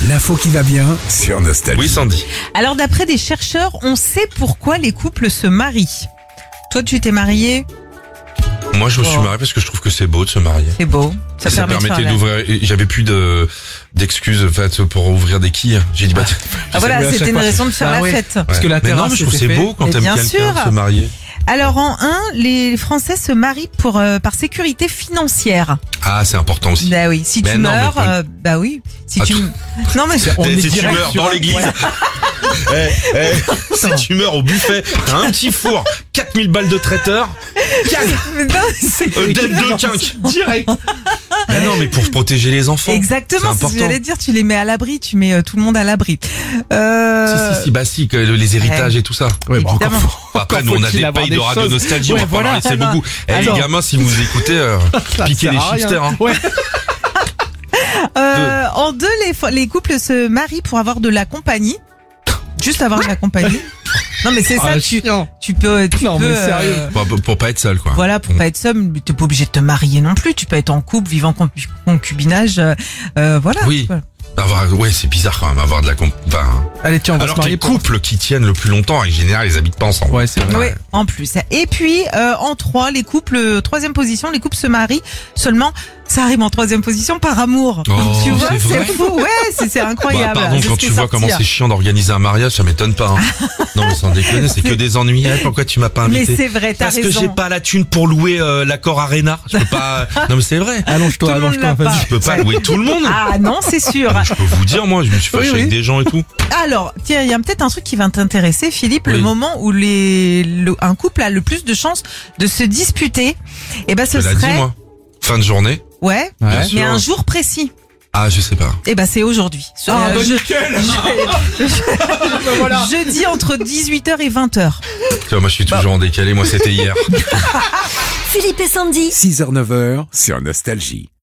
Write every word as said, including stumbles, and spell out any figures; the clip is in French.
L'info qui va bien sur Nostalgie. Oui, Sandy. Alors d'après des chercheurs, on sait pourquoi les couples se marient. Toi, tu t'es marié, Moi, je me suis Oh. marié parce que je trouve que c'est beau de se marier. c'est beau. Ça, Ça, permet de permettait faire la- d'ouvrir. et J'avais plus de d'excuses en fait pour ouvrir des quilles. J'ai dit bah. tiens, Ah voilà, Mais à c'était chaque une fois, raison de faire Ah la ouais. fête. Parce que la mais non, terrasse, mais je trouve c'était c'est fait. beau quand Mais t'aimes bien quelqu'un sûr. se marier. Alors en un, les Français se marient pour euh, par sécurité financière. Ah, c'est important aussi. Bah oui, si Mais tu non, mais meurs, pas- euh, bah oui, si Ah, tu tout- non mais On est si tu direct meurs sur dans un- l'église, Ouais. eh, eh, si tu meurs au buffet, t'as un petit four, quatre mille balles de traiteur, Mais non, c'est- euh, d'aide de quinque. Direct. Ah non, mais pour protéger les enfants. exactement, c'est ce que important. j'allais dire, tu les mets à l'abri, tu mets euh, tout le monde à l'abri. Euh... Si, si, si, bah si, que les héritages et tout ça. Ouais, bon, encore Évidemment. faut- Après, encore nous, on a faut-il des avoir payes des de radio choses. nostalgie, Ouais, on va voilà. pas laisser Alors, beaucoup. Eh, les alors. gamins, si vous écoutez, euh, Ça piquez sert les à rien. shifter, hein. Ouais. Euh, en deux, les, fo- les couples se marient pour avoir de la compagnie. Juste avoir de la compagnie. Non mais c'est ça, Ah, tu, chiant. tu peux, tu Non, peux, mais sérieux. Pour, pour- pour pas être seul, quoi. voilà, pour pas être seul, mais t'es pas obligé de te marier non plus. Tu peux être en couple, vivre en concu- concubinage, euh, euh, voilà. Oui. Voilà. Avoir, ouais, c'est bizarre quand même, avoir de la comp... enfin, Allez, tiens, on va alors se que marier les pour... couples qui tiennent le plus longtemps, en général, ils habitent pas ensemble. Ouais, c'est vrai. Oui, en plus. Et puis, euh, en trois, les couples, euh, troisième position, les couples se marient seulement, ça arrive en troisième position par amour. Oh, tu vois, c'est c'est vrai fou, ouais, c'est c'est Bah, incroyable. pardon, C'est quand ce qui tu est vois sorti, comment hein. c'est chiant d'organiser un mariage, ça m'étonne pas. Hein. Non, mais sans déconner, c'est que des ennuis. Eh, pourquoi tu m'as pas Mais invité? c'est vrai, t'as Parce raison. que j'ai pas la thune pour louer euh, l'accord Arena. Je peux pas. Non, mais c'est vrai. Allonge-toi, Tout le monde allonge-toi, l'a pas. vas-y. Je peux pas louer tout le monde. Ah non, c'est sûr. Je peux vous dire, moi, je me suis fâché Oui, oui. avec des gens et tout. Alors, tiens, il y a peut-être un truc qui va t'intéresser, Philippe, le Oui. moment où les, le- un couple a le plus de chances de se disputer. Et ben, ce Je l'ai serait, dit, moi. Fin de journée. ouais, Ouais. Bien mais sûr. un jour précis. Ah, je sais pas. Et ben, c'est aujourd'hui. Ah, Euh, bah, je- nickel. je- voilà. Jeudi entre dix-huit heures et vingt heures. Tu vois, moi, je suis Bah. toujours en décalé. Moi, c'était hier. Philippe et Sandy. six heures neuf heures sur Nostalgie.